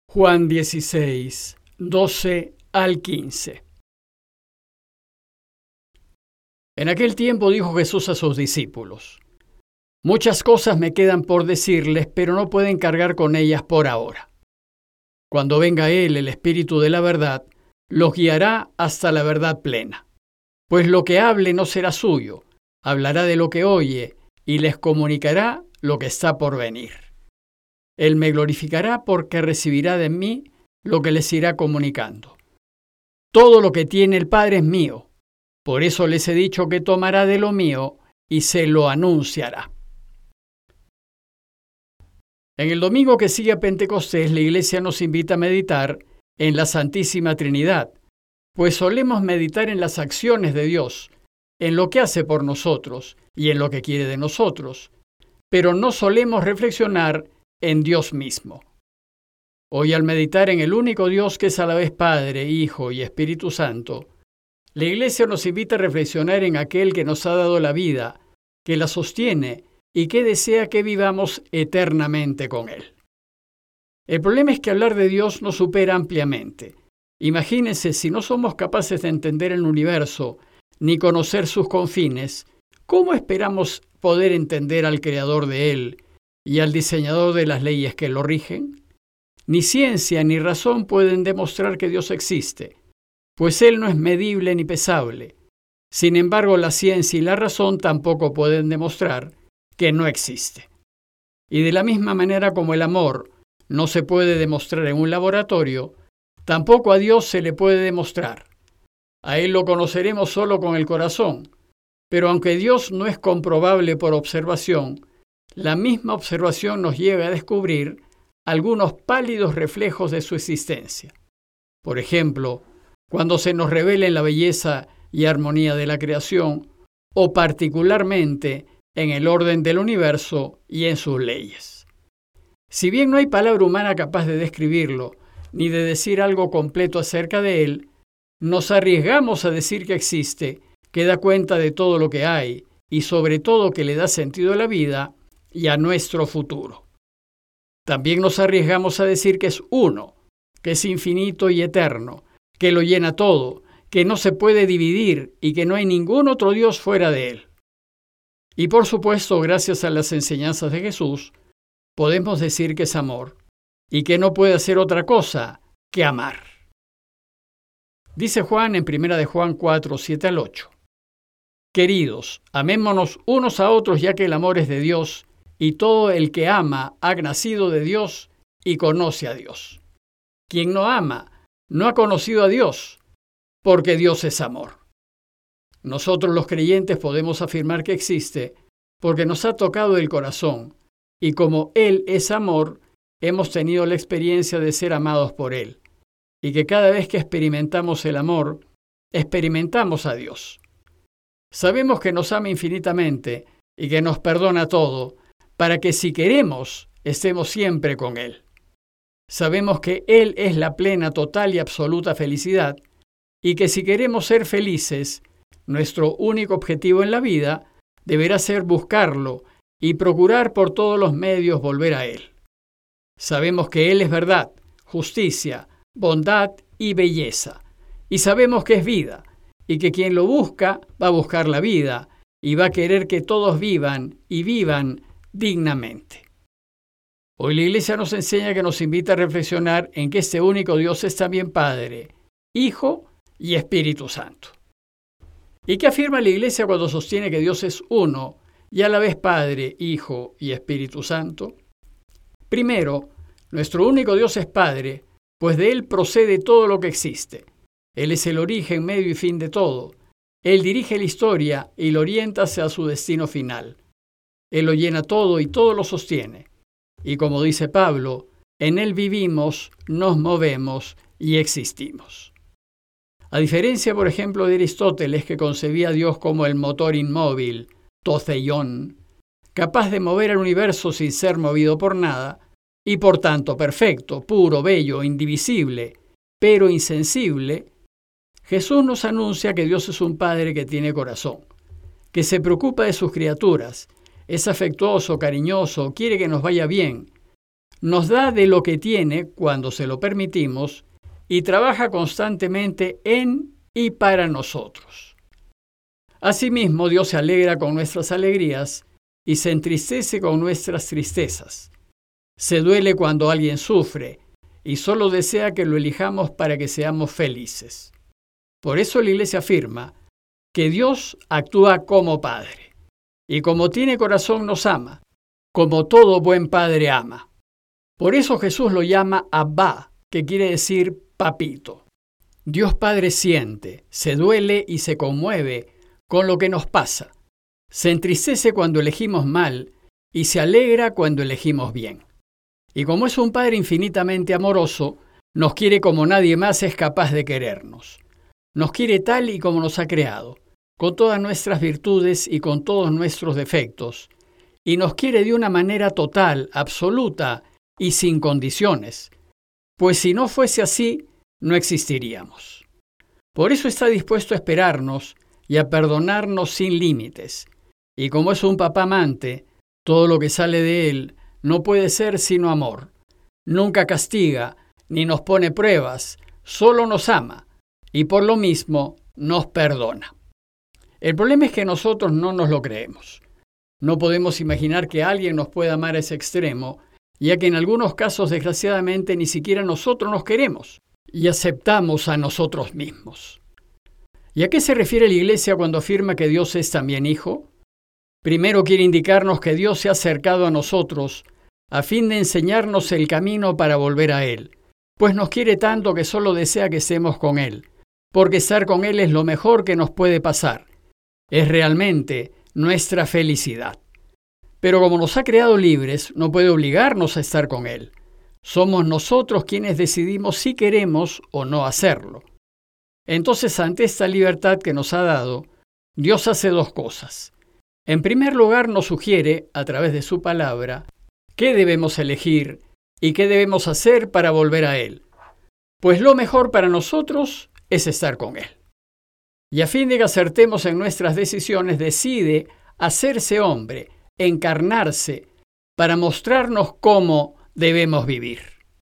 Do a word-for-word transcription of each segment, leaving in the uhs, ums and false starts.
Juan dieciséis, doce al quince. En aquel tiempo dijo Jesús a sus discípulos: Muchas cosas me quedan por decirles, pero no pueden cargar con ellas por ahora. Cuando venga Él, el Espíritu de la verdad, los guiará hasta la verdad plena. Pues lo que hable no será suyo, hablará de lo que oye y les comunicará lo que está por venir. Él me glorificará porque recibirá de mí lo que les irá comunicando. Todo lo que tiene el Padre es mío. Por eso les he dicho que tomará de lo mío y se lo anunciará. En el domingo que sigue a Pentecostés, la Iglesia nos invita a meditar en la Santísima Trinidad, pues solemos meditar en las acciones de Dios, en lo que hace por nosotros y en lo que quiere de nosotros, pero no solemos reflexionar en Dios mismo. Hoy, al meditar en el único Dios que es a la vez Padre, Hijo y Espíritu Santo, la Iglesia nos invita a reflexionar en aquel que nos ha dado la vida, que la sostiene y que desea que vivamos eternamente con Él. El problema es que hablar de Dios nos supera ampliamente. Imagínense, si no somos capaces de entender el universo ni conocer sus confines, ¿cómo esperamos poder entender al Creador de Él y al diseñador de las leyes que lo rigen? Ni ciencia ni razón pueden demostrar que Dios existe, pues Él no es medible ni pesable. Sin embargo, la ciencia y la razón tampoco pueden demostrar que no existe. Y de la misma manera como el amor no se puede demostrar en un laboratorio, tampoco a Dios se le puede demostrar. A Él lo conoceremos solo con el corazón, pero aunque Dios no es comprobable por observación, la misma observación nos lleva a descubrir algunos pálidos reflejos de su existencia. Por ejemplo, cuando se nos revela en la belleza y armonía de la creación, o particularmente en el orden del universo y en sus leyes. Si bien no hay palabra humana capaz de describirlo, ni de decir algo completo acerca de él, nos arriesgamos a decir que existe, que da cuenta de todo lo que hay, y sobre todo que le da sentido a la vida y a nuestro futuro. También nos arriesgamos a decir que es uno, que es infinito y eterno, que lo llena todo, que no se puede dividir y que no hay ningún otro Dios fuera de él. Y por supuesto, gracias a las enseñanzas de Jesús, podemos decir que es amor y que no puede hacer otra cosa que amar. Dice Juan en primera de Juan cuatro, siete al ocho. Queridos, amémonos unos a otros, ya que el amor es de Dios, y todo el que ama ha nacido de Dios y conoce a Dios. Quien no ama no ha conocido a Dios, porque Dios es amor. Nosotros los creyentes podemos afirmar que existe porque nos ha tocado el corazón, y como Él es amor, hemos tenido la experiencia de ser amados por Él, y que cada vez que experimentamos el amor, experimentamos a Dios. Sabemos que nos ama infinitamente y que nos perdona todo, para que si queremos, estemos siempre con Él. Sabemos que Él es la plena, total y absoluta felicidad, y que si queremos ser felices, nuestro único objetivo en la vida deberá ser buscarlo y procurar por todos los medios volver a Él. Sabemos que Él es verdad, justicia, bondad y belleza, y sabemos que es vida, y que quien lo busca va a buscar la vida, y va a querer que todos vivan y vivan dignamente. Hoy la Iglesia nos enseña que nos invita a reflexionar en que este único Dios es también Padre, Hijo y Espíritu Santo. ¿Y qué afirma la Iglesia cuando sostiene que Dios es uno y a la vez Padre, Hijo y Espíritu Santo? Primero, nuestro único Dios es Padre, pues de Él procede todo lo que existe. Él es el origen, medio y fin de todo. Él dirige la historia y lo orienta hacia su destino final. Él lo llena todo y todo lo sostiene. Y como dice Pablo, en Él vivimos, nos movemos y existimos. A diferencia, por ejemplo, de Aristóteles, que concebía a Dios como el motor inmóvil, το θεϊόν, capaz de mover al universo sin ser movido por nada, y por tanto perfecto, puro, bello, indivisible, pero insensible, Jesús nos anuncia que Dios es un Padre que tiene corazón, que se preocupa de sus criaturas, es afectuoso, cariñoso, quiere que nos vaya bien. nos da de lo que tiene cuando se lo permitimos y trabaja constantemente en y para nosotros. Asimismo, Dios se alegra con nuestras alegrías y se entristece con nuestras tristezas. Se duele cuando alguien sufre y solo desea que lo elijamos para que seamos felices. Por eso la Iglesia afirma que Dios actúa como Padre y como tiene corazón nos ama, como todo buen padre ama. Por eso Jesús lo llama Abba, que quiere decir papito. Dios Padre siente, se duele y se conmueve con lo que nos pasa. Se entristece cuando elegimos mal y se alegra cuando elegimos bien. Y como es un Padre infinitamente amoroso, nos quiere como nadie más es capaz de querernos. Nos quiere tal y como nos ha creado, con todas nuestras virtudes y con todos nuestros defectos, y nos quiere de una manera total, absoluta y sin condiciones, pues si no fuese así, no existiríamos. Por eso está dispuesto a esperarnos y a perdonarnos sin límites. Y como es un papá amante, todo lo que sale de él no puede ser sino amor. Nunca castiga, ni nos pone pruebas, solo nos ama, y por lo mismo nos perdona. El problema es que nosotros no nos lo creemos. No podemos imaginar que alguien nos pueda amar a ese extremo, ya que en algunos casos, desgraciadamente, ni siquiera nosotros nos queremos y aceptamos a nosotros mismos. ¿Y a qué se refiere la Iglesia cuando afirma que Dios es también Hijo? Primero quiere indicarnos que Dios se ha acercado a nosotros a fin de enseñarnos el camino para volver a Él, pues nos quiere tanto que solo desea que estemos con Él, porque estar con Él es lo mejor que nos puede pasar. Es realmente nuestra felicidad. Pero como nos ha creado libres, no puede obligarnos a estar con Él. Somos nosotros quienes decidimos si queremos o no hacerlo. Entonces, ante esta libertad que nos ha dado, Dios hace dos cosas. En primer lugar, nos sugiere, a través de su palabra, qué debemos elegir y qué debemos hacer para volver a Él. Pues lo mejor para nosotros es estar con Él. Y a fin de que acertemos en nuestras decisiones, decide hacerse hombre, encarnarse, para mostrarnos cómo debemos vivir.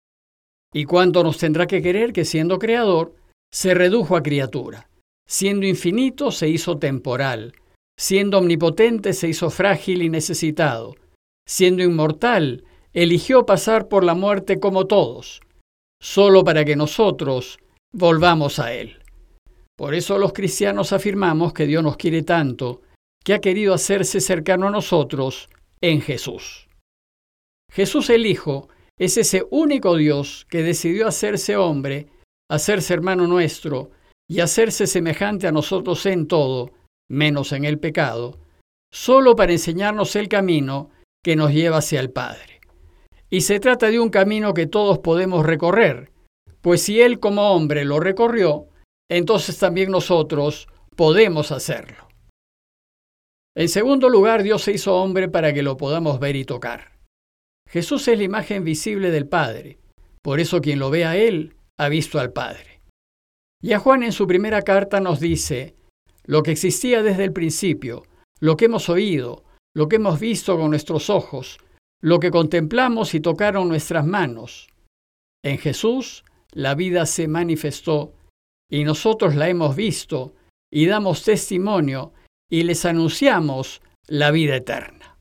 ¿Y cuánto nos tendrá que querer que, siendo creador, se redujo a criatura? Siendo infinito, se hizo temporal. Siendo omnipotente, se hizo frágil y necesitado. Siendo inmortal, eligió pasar por la muerte como todos, solo para que nosotros volvamos a Él. Por eso los cristianos afirmamos que Dios nos quiere tanto, que ha querido hacerse cercano a nosotros en Jesús. Jesús el Hijo es ese único Dios que decidió hacerse hombre, hacerse hermano nuestro y hacerse semejante a nosotros en todo, menos en el pecado, solo para enseñarnos el camino que nos lleva hacia el Padre. Y se trata de un camino que todos podemos recorrer, pues si Él como hombre lo recorrió, entonces también nosotros podemos hacerlo. En segundo lugar, Dios se hizo hombre para que lo podamos ver y tocar. Jesús es la imagen visible del Padre, por eso quien lo ve a Él ha visto al Padre. Y a Juan en su primera carta nos dice, lo que existía desde el principio, lo que hemos oído, lo que hemos visto con nuestros ojos, lo que contemplamos y tocaron nuestras manos. En Jesús la vida se manifestó y nosotros la hemos visto y damos testimonio y les anunciamos la vida eterna.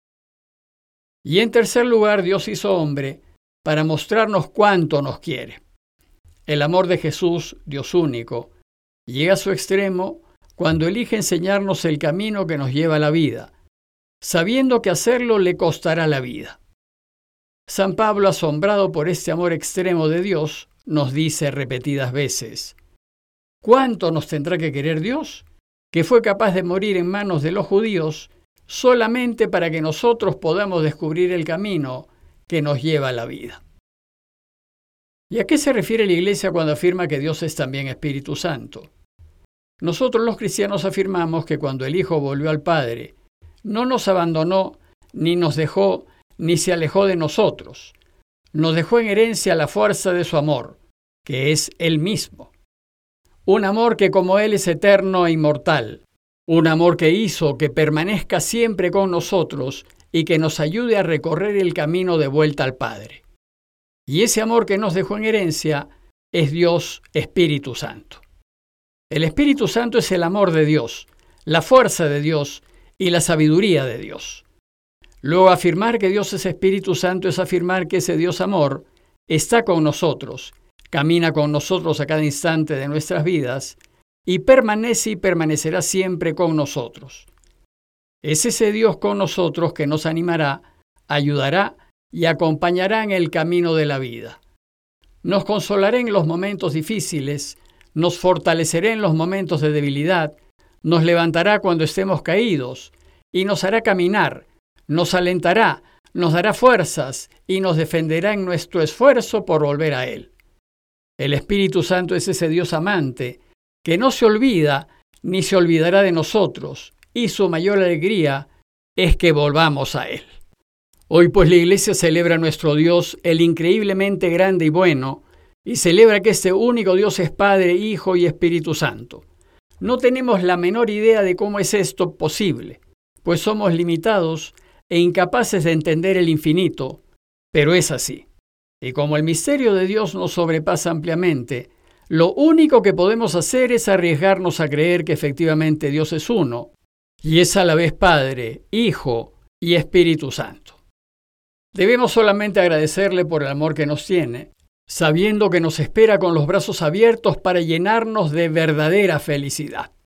Y en tercer lugar, Dios hizo hombre para mostrarnos cuánto nos quiere. El amor de Jesús, Dios único, llega a su extremo cuando elige enseñarnos el camino que nos lleva a la vida, sabiendo que hacerlo le costará la vida. San Pablo, asombrado por este amor extremo de Dios, nos dice repetidas veces, ¿cuánto nos tendrá que querer Dios? Que fue capaz de morir en manos de los judíos solamente para que nosotros podamos descubrir el camino que nos lleva a la vida. ¿Y a qué se refiere la Iglesia cuando afirma que Dios es también Espíritu Santo? Nosotros los cristianos afirmamos que cuando el Hijo volvió al Padre, no nos abandonó, ni nos dejó, ni se alejó de nosotros. Nos dejó en herencia la fuerza de su amor, que es Él mismo. Un amor que como Él es eterno e inmortal. Un amor que hizo que permanezca siempre con nosotros y que nos ayude a recorrer el camino de vuelta al Padre. Y ese amor que nos dejó en herencia es Dios Espíritu Santo. El Espíritu Santo es el amor de Dios, la fuerza de Dios y la sabiduría de Dios. Luego, afirmar que Dios es Espíritu Santo es afirmar que ese Dios amor está con nosotros, camina con nosotros a cada instante de nuestras vidas y permanece y permanecerá siempre con nosotros. Es ese Dios con nosotros que nos animará, ayudará y acompañará en el camino de la vida. Nos consolará en los momentos difíciles, nos fortalecerá en los momentos de debilidad, nos levantará cuando estemos caídos y nos hará caminar, nos alentará, nos dará fuerzas y nos defenderá en nuestro esfuerzo por volver a Él. El Espíritu Santo es ese Dios amante que no se olvida ni se olvidará de nosotros, y su mayor alegría es que volvamos a Él. Hoy pues la Iglesia celebra a nuestro Dios, el increíblemente grande y bueno, y celebra que este único Dios es Padre, Hijo y Espíritu Santo. No tenemos la menor idea de cómo es esto posible, pues somos limitados e incapaces de entender el infinito, pero es así. Y como el misterio de Dios nos sobrepasa ampliamente, lo único que podemos hacer es arriesgarnos a creer que efectivamente Dios es uno, y es a la vez Padre, Hijo y Espíritu Santo. Debemos solamente agradecerle por el amor que nos tiene, sabiendo que nos espera con los brazos abiertos para llenarnos de verdadera felicidad.